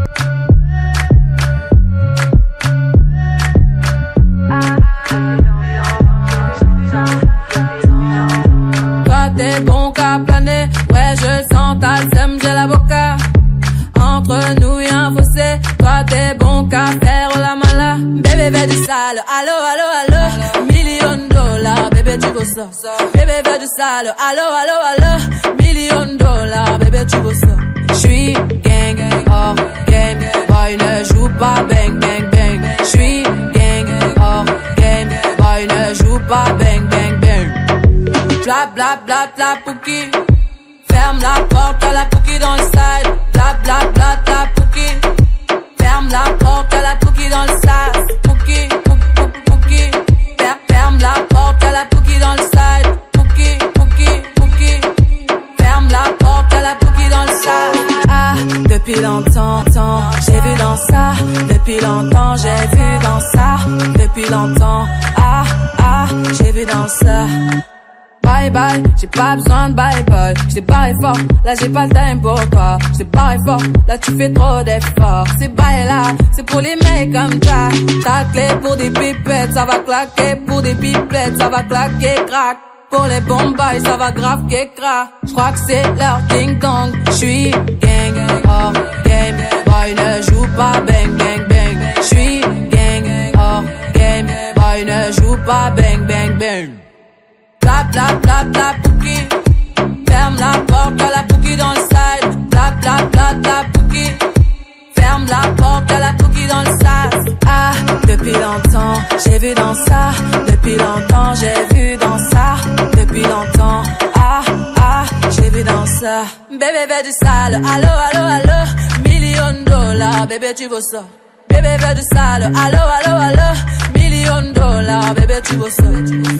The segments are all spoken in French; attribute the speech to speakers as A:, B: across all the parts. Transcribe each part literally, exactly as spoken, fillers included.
A: Toi t'es bon qu'à planer, ouais je sens ta sème, j'ai l'avocat. Entre nous y'a un fossé, toi t'es bon qu'à faire la mala. Bébé veut du sale, allo allo allo, million dollars, bébé tu veux ça. Bébé veut du sale, allo allo allo, million dollars, bébé tu veux ça. J'suis gang, hors game, boy ne joue pas bang bang bang. J'suis gang, hors game, boy ne joue pas bang bang bang. Bla bla bla bla pouki, ferme la porte à la pouki dans le side. Bla bla bla bla pouki, ferme la porte à la pouki dans le side. Pouki, pouki, pouki, ferme la porte à la pouki dans le side. Pouki, pouki, pouki, ferme la porte à la pouki dans le side. Ah, depuis longtemps, temps, j'ai vu dans ça. Depuis longtemps, j'ai vu dans ça. Depuis longtemps, ah, ah, j'ai vu dans ça. Bye bye, j'ai pas besoin de bye bye. J't'ai barré fort, là j'ai pas le time pour toi. J't'ai barré fort, là tu fais trop d'efforts. C'est bye là, c'est pour les mecs comme ça. Ta clé pour des pipettes, ça va claquer. Pour des pipettes, ça va claquer, crack. Pour les bombes, ça va grave crack. J'crois que c'est leur ding dong. J'suis gang, hors game, boy ne joue pas bang bang bang. J'suis gang, hors game, boy ne joue pas bang bang bang. Bla bla bla bla pouki, ferme la porte à la pouki dans le side. Bla bla bla bla pouki, ferme la porte à la pouki dans le side. Ah, depuis longtemps, j'ai vu dans ça. Depuis longtemps, j'ai vu dans ça. Depuis longtemps, ah, ah, j'ai vu dans ça. Bébé veut du sale, allo, allo, allo. Million dollars, bébé tu veux ça. Bébé veut du sale, allo, allo, allo. Million dollars, bébé tu veux ça.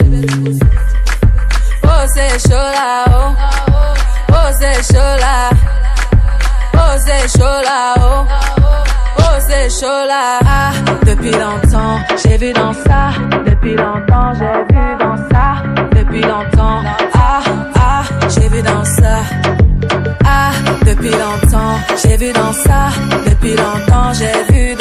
A: Oh c'est chaud là, oh, oh c'est chaud là, oh c'est chaud là, oh, oh c'est chaud là. Ah, depuis longtemps, j'ai vu dans ça. Depuis longtemps, j'ai vu dans ça. Depuis longtemps, ah, ah, j'ai vu dans ça. Ah, depuis longtemps, j'ai vu dans ça. Depuis longtemps, j'ai vu